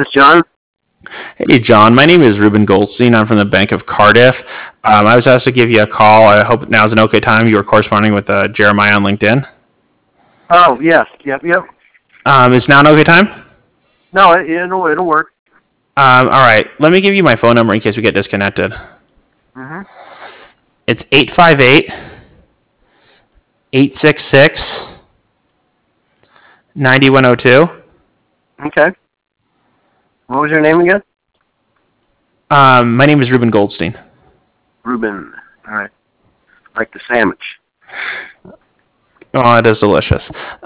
This is John. Hey, John. My name is Ruben Goldstein. I'm from the Bank of Cardiff. I was asked to give you a call. I hope now's an okay time. You were corresponding with Jeremiah on LinkedIn. Oh, yes. Yep. Is now an okay time? No, it'll work. All right. Let me give you my phone number in case we get disconnected. Mm-hmm. It's 858-866-9102. Okay. What was your name again? My name is Ruben Goldstein. Ruben. All right. Like the sandwich. Oh, it is delicious.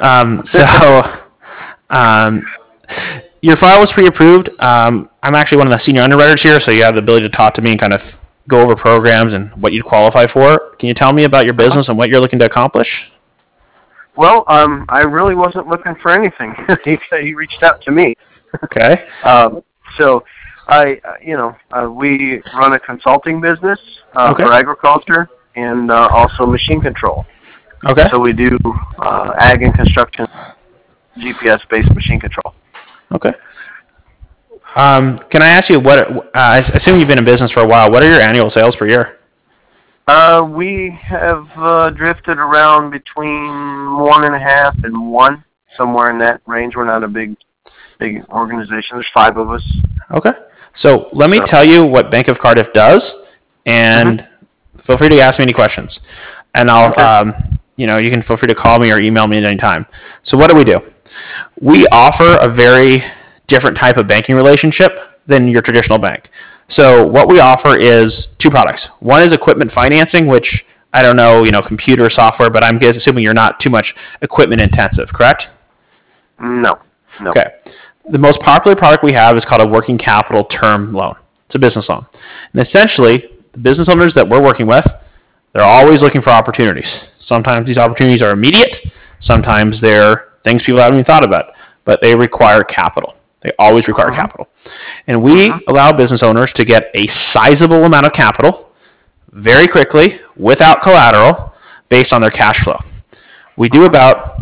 Your file was pre-approved. I'm actually one of the senior underwriters here, so you have the ability to talk to me and kind of go over programs and what you'd qualify for. Can you tell me about your business and what you're looking to accomplish? Well, I really wasn't looking for anything. He reached out to me. Okay. So we run a consulting business Okay. for agriculture and also machine control. Okay. So we do ag and construction GPS-based machine control. Okay. Can I ask you I assume you've been in business for a while. What are your annual sales per year? We have drifted around between 1.5 and 1, somewhere in that range. We're not a big organization. There's 5 of us. Okay. So let me tell you what Bank of Cardiff does, and feel free to ask me any questions. And I'll, you can feel free to call me or email me at any time. So what do? We offer a very different type of banking relationship than your traditional bank. So what we offer is 2 products. One is equipment financing, which I don't know, computer software, but I'm assuming you're not too much equipment intensive, correct? No. Okay. The most popular product we have is called a working capital term loan. It's a business loan. And essentially, the business owners that we're working with, they're always looking for opportunities. Sometimes these opportunities are immediate. Sometimes they're things people haven't even thought about. But they require capital. They always require capital. And we allow business owners to get a sizable amount of capital very quickly without collateral based on their cash flow. We do about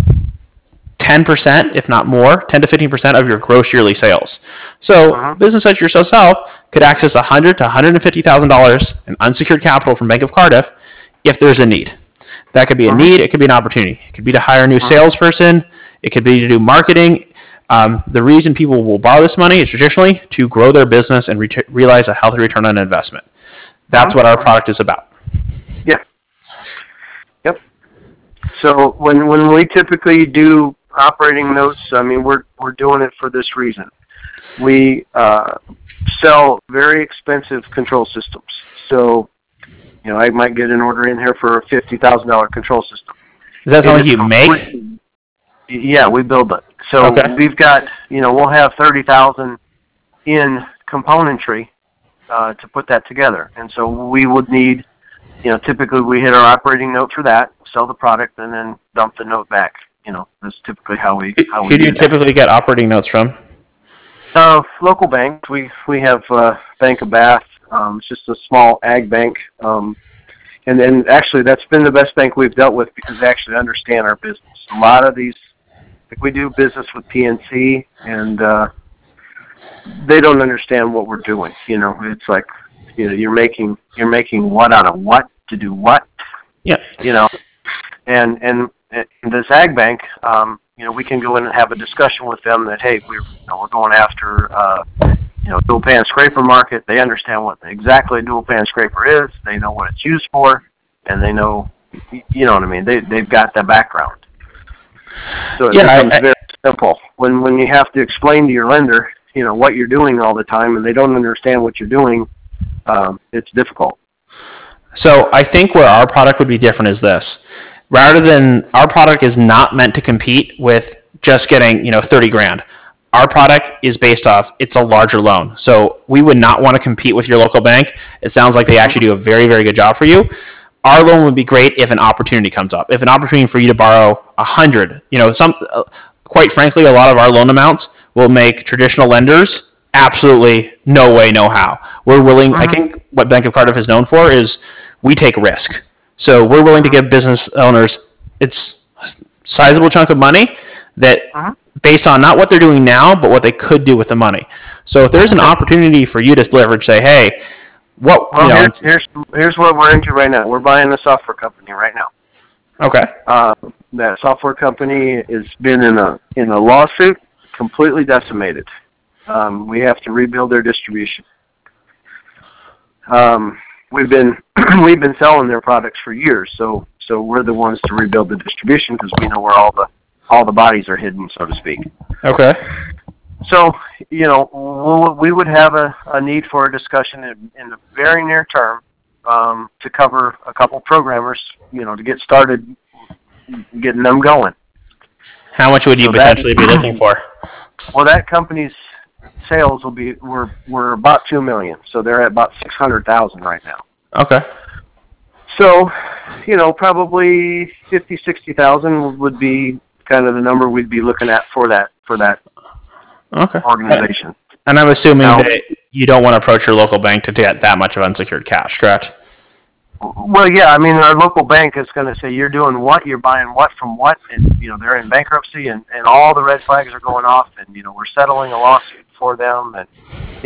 10%, if not more, 10 to 15% of your gross yearly sales. So business such as yourself could access $100,000 to $150,000 in unsecured capital from Bank of Cardiff if there's a need. That could be a need. It could be an opportunity. It could be to hire a new salesperson. It could be to do marketing. The reason people will borrow this money is traditionally to grow their business and realize a healthy return on investment. That's what our product is about. Yeah. Yep. So when we typically do operating notes, we're doing it for this reason. We sell very expensive control systems. So, I might get an order in here for a $50,000 control system. Is that something you make? Yeah, we build it. So we've got, we'll have $30,000 in componentry to put that together. And so we would need, typically we hit our operating note for that, sell the product, and then dump the note back. That's typically how we Who do you typically get operating notes from? Local banks. We have Bank of Bath. It's just a small ag bank. And then actually that's been the best bank we've dealt with because they actually understand our business. A lot of these, we do business with PNC, and they don't understand what we're doing. It's like, you're making what out of what to do what. Yeah. And this ag bank, we can go in and have a discussion with them that, hey, we're going after dual pan scraper market. They understand what exactly a dual pan scraper is. They know what it's used for, and they know, what I mean. They've got the background. So it becomes very simple. When you have to explain to your lender, what you're doing all the time, and they don't understand what you're doing, it's difficult. So I think where our product would be different is this. Rather than, our product is not meant to compete with just getting, $30,000. Our product is based off, it's a larger loan. So we would not want to compete with your local bank. It sounds like they actually do a very, very good job for you. Our loan would be great if an opportunity comes up. If an opportunity for you to borrow 100, quite frankly, a lot of our loan amounts will make traditional lenders absolutely no way, no how. We're willing, I think what Bank of Cardiff is known for is we take risk. So we're willing to give business owners, it's a sizable chunk of money that based on not what they're doing now, but what they could do with the money. So if there's an opportunity for you to leverage, say, hey, what Well, here's what we're into right now. We're buying a software company right now. okay, That software company has been in a lawsuit, completely decimated. We have to rebuild their distribution. We've been selling their products for years, so we're the ones to rebuild the distribution because we know where all the bodies are hidden, so to speak. okay. So, we would have a need for a discussion in the very near term to cover a couple programmers, to get started, getting them going. How much would you potentially be looking for? Well, that company's sales we're about $2 million, so they're at about $600,000 right now. Okay. So, probably $50,000-$60,000 would be kind of the number we'd be looking at for that Okay. organization. And I'm assuming that you don't want to approach your local bank to get that much of unsecured cash, correct? Well, yeah, I mean, our local bank is going to say, you're doing what, you're buying what from what, and, they're in bankruptcy, and all the red flags are going off, and, we're settling a lawsuit for them, and,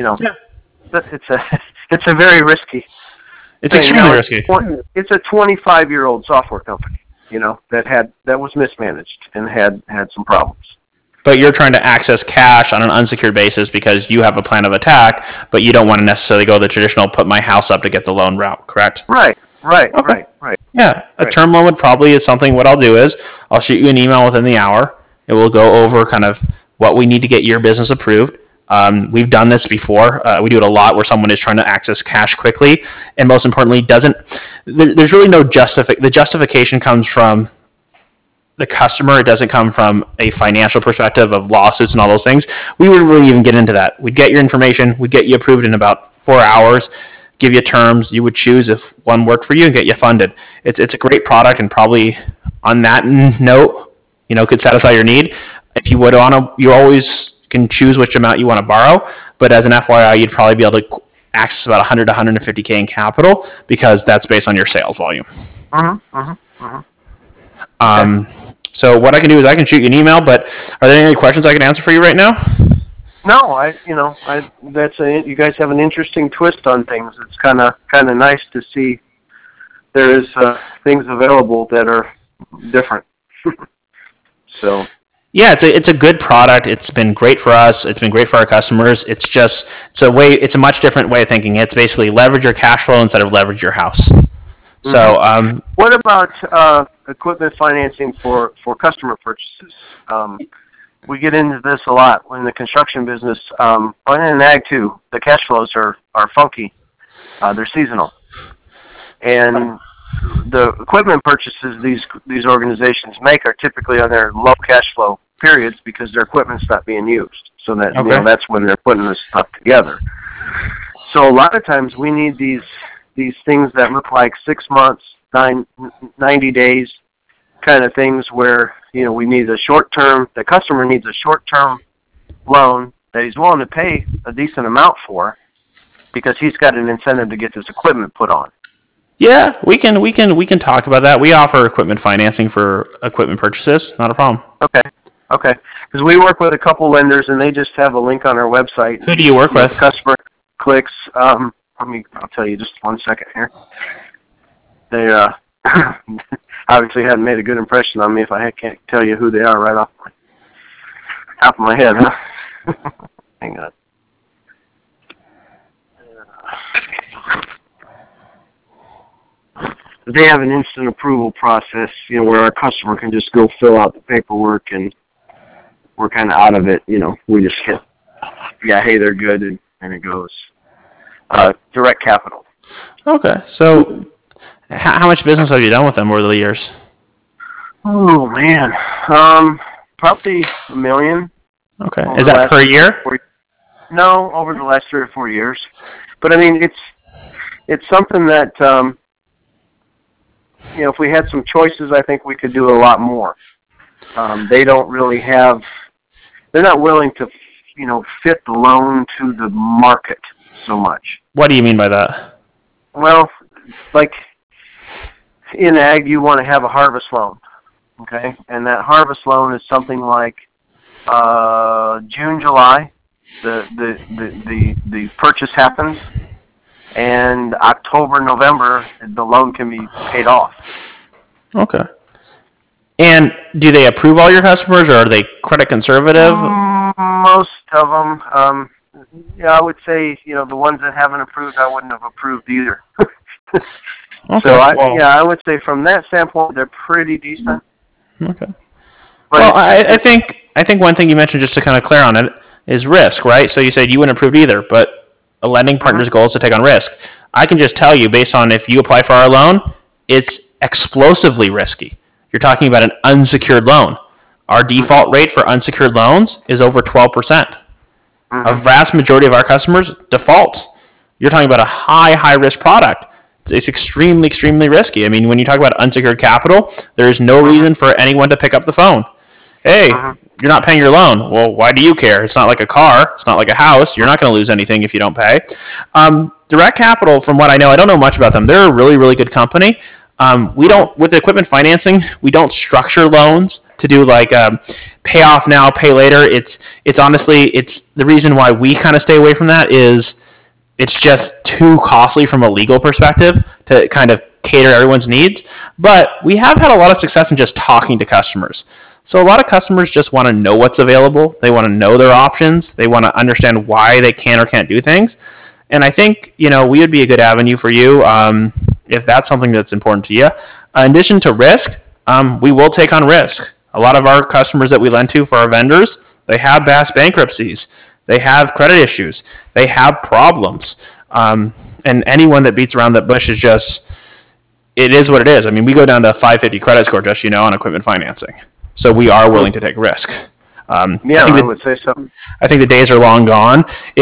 it's a very risky It's thing. extremely risky. It's a 25-year-old software company, that was mismanaged and had some problems. But you're trying to access cash on an unsecured basis because you have a plan of attack, but you don't want to necessarily go the traditional put my house up to get the loan route, correct? Right. Okay. Right. Yeah, a Right. term loan would probably is something. What I'll do is I'll shoot you an email within the hour. It will go over kind of what we need to get your business approved. We've done this before. We do it a lot where someone is trying to access cash quickly, and most importantly, there's really no the justification comes from the customer. It doesn't come from a financial perspective of lawsuits and all those things. We wouldn't really even get into that. We'd get your information. We'd get you approved in about 4 hours, give you terms. You would choose if one worked for you and get you funded. It's a great product, and probably on that note, could satisfy your need. If you you always can choose which amount you want to borrow, but as an FYI, you'd probably be able to access about 100 to 150K in capital because that's based on your sales volume. So what I can do is I can shoot you an email, but are there any questions I can answer for you right now? No, you guys have an interesting twist on things. It's kind of nice to see there is things available that are different. So. Yeah, it's a good product. It's been great for us. It's been great for our customers. It's a much different way of thinking. It's basically leverage your cash flow instead of leverage your house. Mm-hmm. So, what about equipment financing for customer purchases? We get into this a lot in the construction business, and in ag too. The cash flows are funky. They're seasonal, and the equipment purchases these organizations make are typically on their low cash flow periods because their equipment's not being used. So that that's when they're putting this stuff together. So a lot of times we need these things that look like 6 months, 90 days kind of things where, we need the customer needs a short-term loan that he's willing to pay a decent amount for because he's got an incentive to get this equipment put on. Yeah, we can talk about that. We offer equipment financing for equipment purchases. Not a problem. Okay. Because we work with a couple lenders, and they just have a link on our website. Who do you work with? The customer clicks. I'll tell you just 1 second here. They obviously hadn't made a good impression on me if I can't tell you who they are right off of my head, huh? Hang on. They have an instant approval process, where our customer can just go fill out the paperwork and we're kind of out of it. We just hit, hey, they're good, and it goes. Direct Capital. Okay, so how much business have you done with them over the years? Oh man, probably $1 million. Okay, is that per year? No, over the last 3 or 4 years. But I mean, it's something that if we had some choices, I think we could do a lot more. They don't really have. They're not willing to, fit the loan to the market so much. What do you mean by that? Well, like in ag, you want to have a harvest loan, okay? And that harvest loan is something like June, July, the purchase happens, and October, November, the loan can be paid off. Okay. And do they approve all your customers, or are they credit conservative? Most of them. Yeah, I would say, the ones that haven't approved, I wouldn't have approved either. Okay. So I would say from that standpoint, they're pretty decent. Okay. But Well, I think one thing you mentioned, just to kind of clear on it, is risk, right? So you said you wouldn't approve either, but a lending partner's goal is to take on risk. I can just tell you, based on if you apply for our loan, it's explosively risky. You're talking about an unsecured loan. Our default rate for unsecured loans is over 12%. A vast majority of our customers default. You're talking about a high risk product. It's extremely, extremely risky. I mean, when you talk about unsecured capital, there is no reason for anyone to pick up the phone. Hey, you're not paying your loan. Well, why do you care? It's not like a car. It's not like a house. You're not going to lose anything if you don't pay. Direct Capital, from what I know, I don't know much about them. They're a really, really good company. We don't, with equipment financing, we don't structure loans to do like pay off now, pay later. It's honestly, it's the reason why we kind of stay away from that is it's just too costly from a legal perspective to kind of cater everyone's needs. But we have had a lot of success in just talking to customers. So a lot of customers just want to know what's available. They want to know their options. They want to understand why they can or can't do things. And I think, we would be a good avenue for you if that's something that's important to you. In addition to risk, we will take on risk. A lot of our customers that we lend to for our vendors, they have past bankruptcies. They have credit issues. They have problems. And anyone that beats around that bush is just, it is what it is. I mean, we go down to 550 credit score, just, on equipment financing. So we are willing to take risk. I would say so. I think the days are long gone.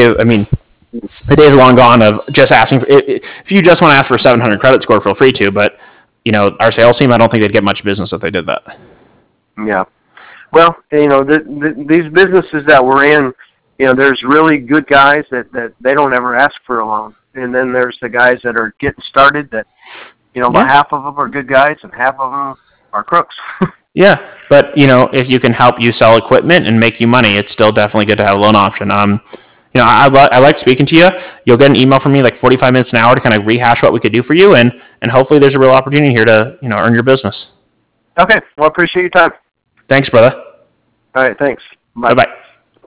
The days are long gone of just asking for, if you just want to ask for a 700 credit score, feel free to, but, our sales team, I don't think they'd get much business if they did that. Yeah. Well, these businesses that we're in, there's really good guys that they don't ever ask for a loan. And then there's the guys that are getting started that, half of them are good guys and half of them are crooks. Yeah, but, if you can help you sell equipment and make you money, it's still definitely good to have a loan option. I like speaking to you. You'll get an email from me like 45 minutes an hour to kind of rehash what we could do for you, and hopefully there's a real opportunity here to, earn your business. Okay. Well, I appreciate your time. Thanks, brother. All right. Thanks. Bye-bye.